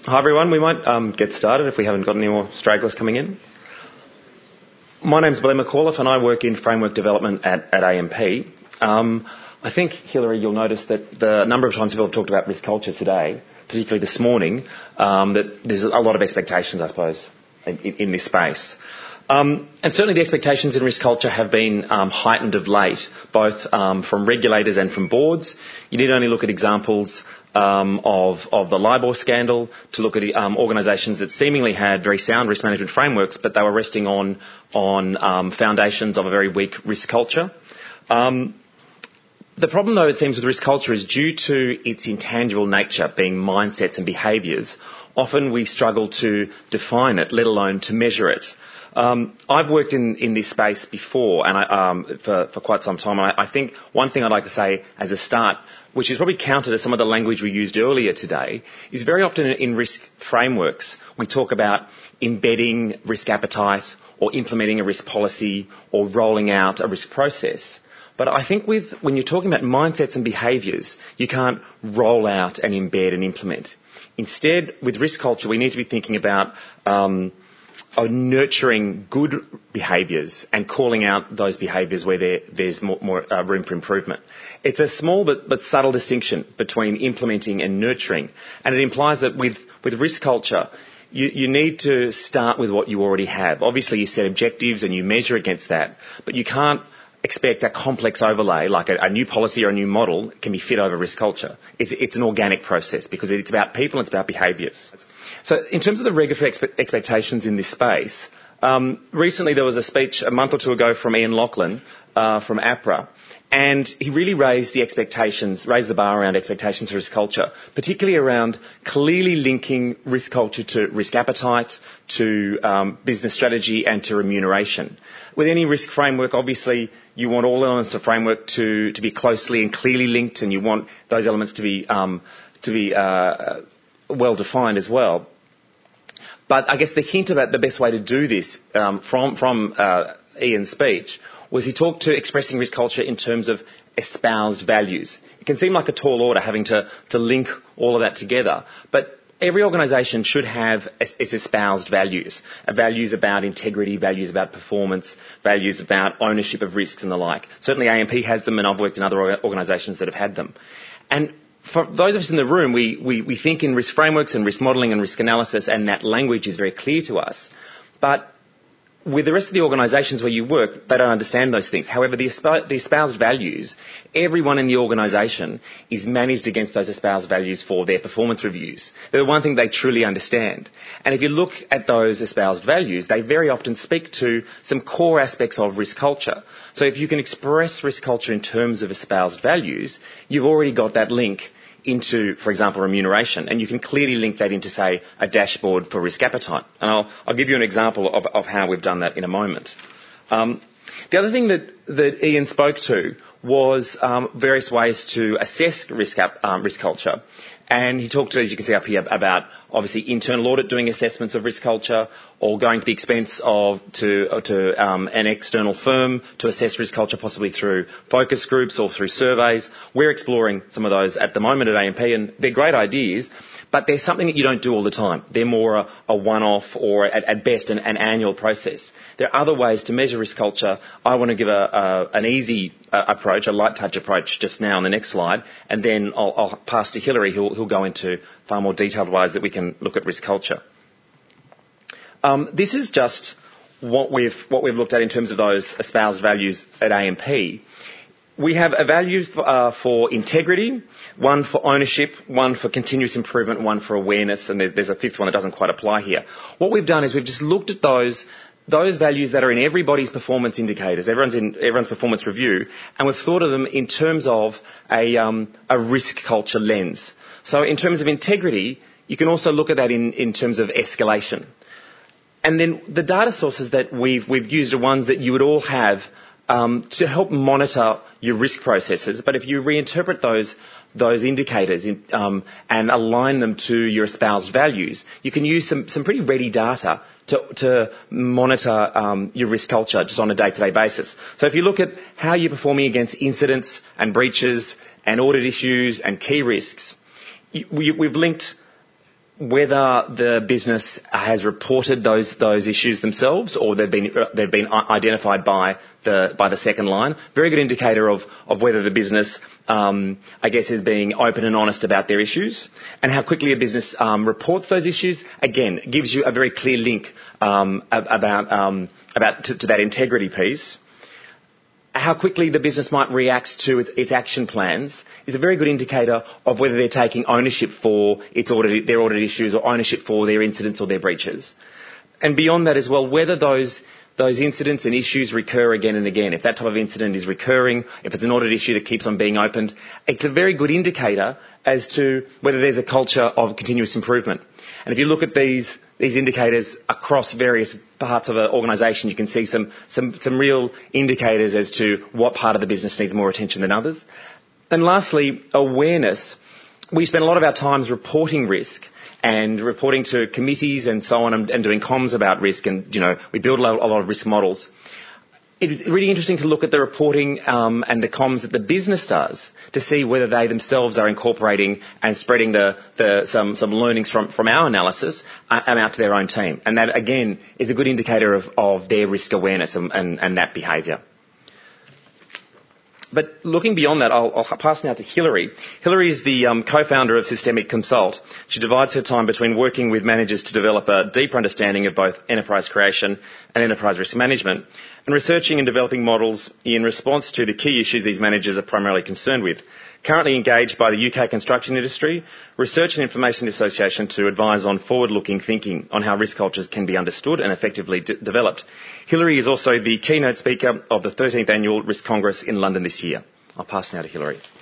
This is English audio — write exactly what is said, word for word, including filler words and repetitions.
Hi everyone, we might um, get started if we haven't got any more stragglers coming in. My name's Blair McAuliffe and I work in framework development at, at A M P. Um, I think, Hilary, you'll notice that the number of times people have talked about risk culture today, particularly this morning, um, that there's a lot of expectations, I suppose, in, in this space. Um, and certainly the expectations in risk culture have been um, heightened of late, both um, from regulators and from boards. You need only look at examples um, of, of the LIBOR scandal to look at um, organisations that seemingly had very sound risk management frameworks, but they were resting on, on um, foundations of a very weak risk culture. Um, the problem, though, it seems, with risk culture is due to its intangible nature, being mindsets and behaviours. Often we struggle to define it, let alone to measure it. Um, I've worked in, in this space before and I, um, for, for quite some time. And I, I think one thing I'd like to say as a start, which is probably counter to some of the language we used earlier today, is very often in risk frameworks we talk about embedding risk appetite or implementing a risk policy or rolling out a risk process. But I think with, when you're talking about mindsets and behaviours, you can't roll out and embed and implement. Instead, with risk culture, we need to be thinking about um, are nurturing good behaviours and calling out those behaviours where there, there's more, more uh, room for improvement. It's a small but, but subtle distinction between implementing and nurturing, and it implies that with, with risk culture, you, you need to start with what you already have. Obviously, you set objectives and you measure against that, but you can't expect a complex overlay like a, a new policy or a new model can be fit over risk culture. It's, it's an organic process because it's about people and it's about behaviours. So in terms of the regulatory expe- expectations in this space, um, recently there was a speech a month or two ago from Ian Lachlan uh, from APRA, and he really raised the expectations, raised the bar around expectations for risk culture, particularly around clearly linking risk culture to risk appetite, to um, business strategy and to remuneration. With any risk framework, obviously, you want all elements of framework to, to be closely and clearly linked, and you want those elements to be, um, to be uh, well defined as well. But I guess the hint about the best way to do this um, from, from uh, Ian's speech was he talked to expressing risk culture in terms of espoused values. It can seem like a tall order having to, to link all of that together, but every organisation should have its espoused values, values about integrity, values about performance, values about ownership of risks and the like. Certainly A M P has them, and I've worked in other organisations that have had them. And for those of us in the room, we, we, we think in risk frameworks and risk modelling and risk analysis, and that language is very clear to us. But with the rest of the organisations where you work, they don't understand those things. However, the, esp- the espoused values, everyone in the organisation is managed against those espoused values for their performance reviews. They're the one thing they truly understand. And if you look at those espoused values, they very often speak to some core aspects of risk culture. So if you can express risk culture in terms of espoused values, you've already got that link into, for example, remuneration, and you can clearly link that into, say, a dashboard for risk appetite. And I'll, I'll give you an example of, of how we've done that in a moment. Um, the other thing that, that Ian spoke to was um, various ways to assess risk, up, um, risk culture. And he talked, as you can see up here, about obviously internal audit doing assessments of risk culture, or going to the expense of to, to um, an external firm to assess risk culture, possibly through focus groups or through surveys. We're exploring some of those at the moment at A M P, and they're great ideas, but they're something that you don't do all the time. They're more a, a one-off or, at, at best, an, an annual process. There are other ways to measure risk culture. I want to give a, a, an easy uh, approach, a light touch approach just now on the next slide, and then I'll, I'll pass to Hilary, who'll, who'll go into far more detailed ways that we can look at risk culture. Um, this is just what we've, what we've looked at in terms of those espoused values at A M P. We have a value for, uh, for integrity, one for ownership, one for continuous improvement, one for awareness, and there's, there's a fifth one that doesn't quite apply here. What we've done is we've just looked at those those values that are in everybody's performance indicators, everyone's in everyone's performance review, and we've thought of them in terms of a, um, a risk culture lens. So in terms of integrity, you can also look at that in, in terms of escalation. And then the data sources that we've, we've used are ones that you would all have um, to help monitor your risk processes. But if you reinterpret those those indicators in, um, and align them to your espoused values, you can use some, some pretty ready data to, to monitor um, your risk culture just on a day-to-day basis. So if you look at how you're performing against incidents and breaches and audit issues and key risks, you, we, we've linked whether the business has reported those those issues themselves or they've been they've been identified by the by the second line. Very good indicator of of whether the business, um, I guess, is being open and honest about their issues, and how quickly a business um, reports those issues. Again, gives you a very clear link um, about um, about to, to that integrity piece. How quickly the business might react to its, its action plans is a very good indicator of whether they're taking ownership for its audit, their audit issues or ownership for their incidents or their breaches. And beyond that as well, whether those, those incidents and issues recur again and again. If that type of incident is recurring, if it's an audit issue that keeps on being opened, it's a very good indicator as to whether there's a culture of continuous improvement. And if you look at these these indicators across various parts of an organisation, you can see some, some, some real indicators as to what part of the business needs more attention than others. And lastly, awareness. We spend a lot of our times reporting risk and reporting to committees and so on and, and doing comms about risk, and, you know, we build a lot, a lot of risk models. It's really interesting to look at the reporting um, and the comms that the business does to see whether they themselves are incorporating and spreading the, the, some, some learnings from, from our analysis uh, out to their own team. And that, again, is a good indicator of, of their risk awareness and, and, and that behaviour. But looking beyond that, I'll, I'll pass now to Hilary. Hilary is the um, co-founder of Systemic Consult. She divides her time between working with managers to develop a deeper understanding of both enterprise creation and enterprise risk management, and researching and developing models in response to the key issues these managers are primarily concerned with. Currently engaged by the U K construction industry, Research and Information Association to advise on forward-looking thinking on how risk cultures can be understood and effectively d- developed. Hilary is also the keynote speaker of the thirteenth Annual Risk Congress in London this year. I'll pass now to Hilary.